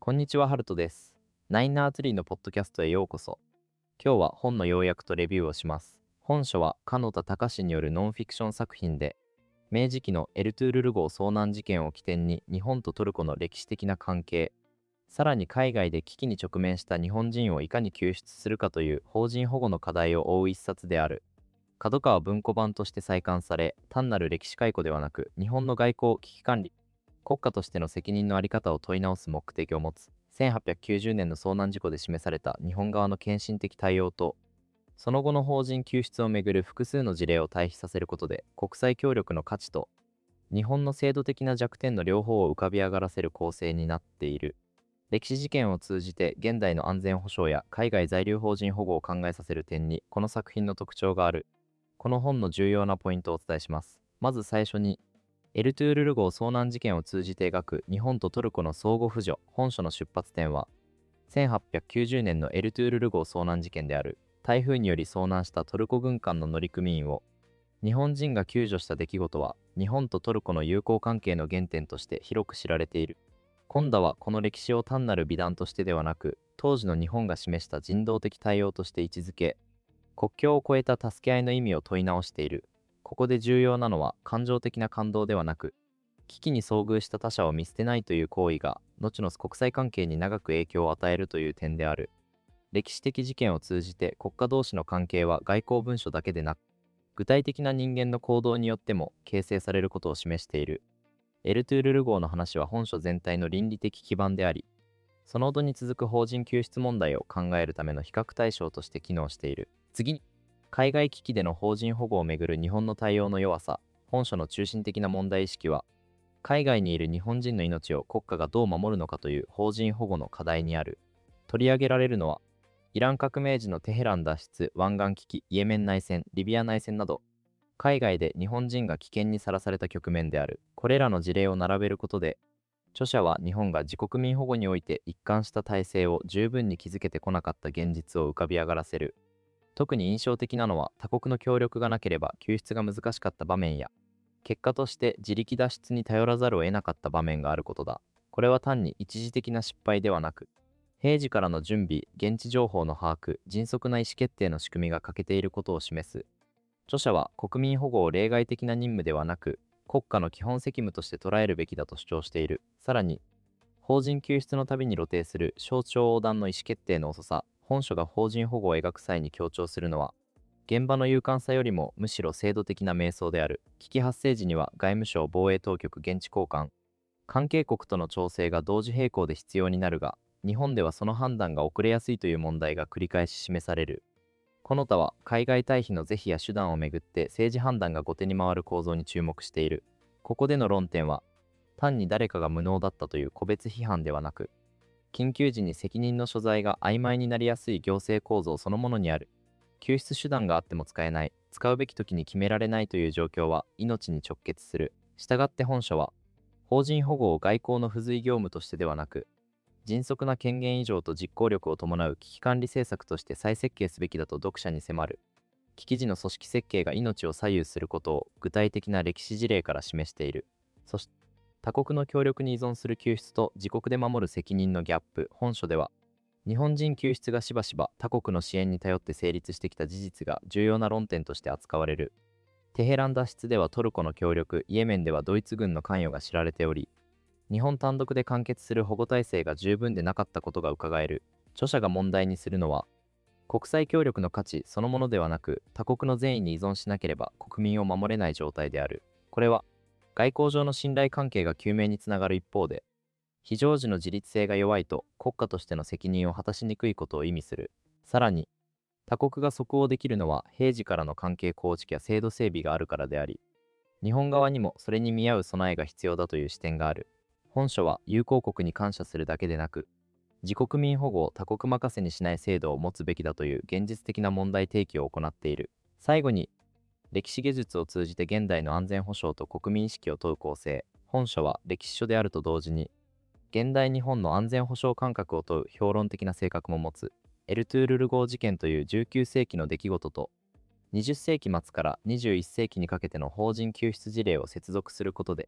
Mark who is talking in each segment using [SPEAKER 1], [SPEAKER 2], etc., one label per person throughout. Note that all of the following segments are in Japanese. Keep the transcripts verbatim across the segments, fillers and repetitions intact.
[SPEAKER 1] こんにちは、ハルトです。ナインアーツリーのポッドキャストへようこそ。今日は本の要約とレビューをします。本書は、鹿野田隆によるノンフィクション作品で、明治期のエルトゥールル号遭難事件を起点に日本とトルコの歴史的な関係、さらに海外で危機に直面した日本人をいかに救出するかという邦人保護の課題を追う一冊である。角川文庫版として再刊され、単なる歴史回顧ではなく、日本の外交危機管理、国家としての責任の在り方を問い直す目的を持つ。せんはっぴゃくきゅうじゅうねんの遭難事故で示された日本側の献身的対応と、その後の邦人救出をめぐる複数の事例を対比させることで、国際協力の価値と日本の制度的な弱点の両方を浮かび上がらせる構成になっている。歴史事件を通じて現代の安全保障や海外在留邦人保護を考えさせる点にこの作品の特徴がある。この本の重要なポイントをお伝えします。まず最初に、エルトゥールル号遭難事件を通じて描く日本とトルコの相互扶助。本書の出発点は、せんはっぴゃくきゅうじゅうねんのエルトゥールル号遭難事件である。台風により遭難したトルコ軍艦の乗組員を日本人が救助した出来事は、日本とトルコの友好関係の原点として広く知られている。今度はこの歴史を単なる美談としてではなく、当時の日本が示した人道的対応として位置づけ、国境を越えた助け合いの意味を問い直している。ここで重要なのは感情的な感動ではなく、危機に遭遇した他者を見捨てないという行為が、後の国際関係に長く影響を与えるという点である。歴史的事件を通じて国家同士の関係は外交文書だけでなく、具体的な人間の行動によっても形成されることを示している。エルトゥールル号の話は本書全体の倫理的基盤であり、その後に続く邦人救出問題を考えるための比較対象として機能している。次に、海外危機での邦人保護をめぐる日本の対応の弱さ。本書の中心的な問題意識は、海外にいる日本人の命を国家がどう守るのかという邦人保護の課題にある。取り上げられるのは、イラン革命時のテヘラン脱出、湾岸危機、イエメン内戦、リビア内戦など、海外で日本人が危険にさらされた局面である。これらの事例を並べることで、著者は日本が自国民保護において一貫した体制を十分に築けてこなかった現実を浮かび上がらせる。特に印象的なのは、他国の協力がなければ救出が難しかった場面や、結果として自力脱出に頼らざるを得なかった場面があることだ。これは単に一時的な失敗ではなく、平時からの準備、現地情報の把握、迅速な意思決定の仕組みが欠けていることを示す。著者は国民保護を例外的な任務ではなく、国家の基本責務として捉えるべきだと主張している。さらに、邦人救出のたびに露呈する省庁横断の意思決定の遅さ。本書が邦人保護を描く際に強調するのは、現場の勇敢さよりもむしろ制度的な迷走である。危機発生時には外務省、防衛当局、現地交換、関係国との調整が同時並行で必要になるが、日本ではその判断が遅れやすいという問題が繰り返し示される。この他は海外退避の是非や手段をめぐって政治判断が後手に回る構造に注目している。ここでの論点は、単に誰かが無能だったという個別批判ではなく、緊急時に責任の所在が曖昧になりやすい行政構造そのものにある。救出手段があっても使えない、使うべき時に決められないという状況は命に直結する。したがって本書は、邦人保護を外交の付随業務としてではなく、迅速な権限移譲と実行力を伴う危機管理政策として再設計すべきだと読者に迫る。危機時の組織設計が命を左右することを具体的な歴史事例から示している。そして、他国の協力に依存する救出と自国で守る責任のギャップ。本書では、日本人救出がしばしば他国の支援に頼って成立してきた事実が重要な論点として扱われる。テヘラン脱出ではトルコの協力、イエメンではドイツ軍の関与が知られており、日本単独で完結する保護体制が十分でなかったことが伺える。著者が問題にするのは、国際協力の価値そのものではなく、他国の善意に依存しなければ国民を守れない状態である。これは、外交上の信頼関係が究明につながる一方で、非常時の自立性が弱いと国家としての責任を果たしにくいことを意味する。さらに、他国が即応できるのは平時からの関係構築や制度整備があるからであり、日本側にもそれに見合う備えが必要だという視点がある。本書は友好国に感謝するだけでなく、自国民保護を他国任せにしない制度を持つべきだという現実的な問題提起を行っている。最後に、歴史技術を通じて現代の安全保障と国民意識を問う構成。本書は歴史書であると同時に、現代日本の安全保障感覚を問う評論的な性格も持つ。エルトゥールル号事件というじゅうきゅうせいきの出来事と、にじゅっせいき末からにじゅういっせいきにかけての邦人救出事例を接続することで、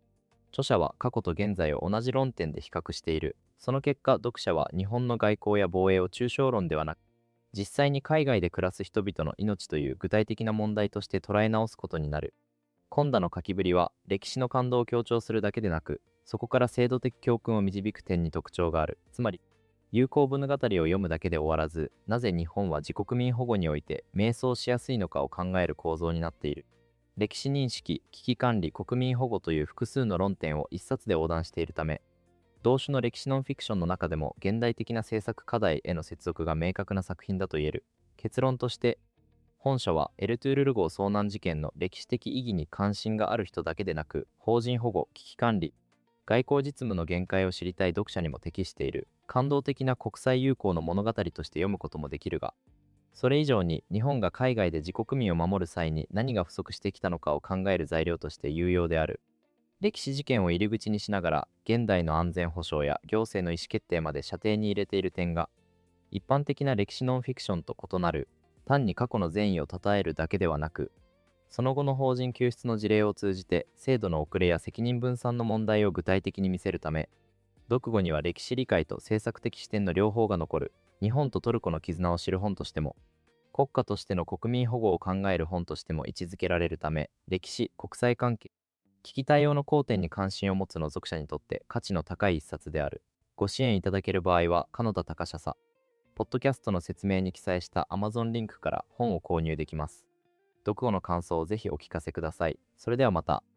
[SPEAKER 1] 著者は過去と現在を同じ論点で比較している。その結果、読者は日本の外交や防衛を抽象論ではなく、実際に海外で暮らす人々の命という具体的な問題として捉え直すことになる。今度の書きぶりは、歴史の感動を強調するだけでなく、そこから制度的教訓を導く点に特徴がある。つまり、友好物語を読むだけで終わらず、なぜ日本は自国民保護において迷走しやすいのかを考える構造になっている。歴史認識、危機管理、国民保護という複数の論点を一冊で横断しているため、同種の歴史ノンフィクションの中でも現代的な制作課題への接続が明確な作品だと言える。結論として、本書はエルトゥールル号遭難事件の歴史的意義に関心がある人だけでなく、邦人保護、危機管理、外交実務の限界を知りたい読者にも適している感動的な国際友好の物語として読むこともできるが、それ以上に日本が海外で自国民を守る際に何が不足してきたのかを考える材料として有用である。歴史事件を入り口にしながら、現代の安全保障や行政の意思決定まで射程に入れている点が、一般的な歴史ノンフィクションと異なる。単に過去の善意を称えるだけではなく、その後の邦人救出の事例を通じて制度の遅れや責任分散の問題を具体的に見せるため、読後には歴史理解と政策的視点の両方が残る。日本とトルコの絆を知る本としても、国家としての国民保護を考える本としても位置づけられるため、歴史、国際関係、危機対応の観点に関心を持つの読者にとって価値の高い一冊である。ご支援いただける場合は、角田隆社ポッドキャストの説明に記載した Amazon リンクから本を購入できます。読後の感想をぜひお聞かせください。それではまた。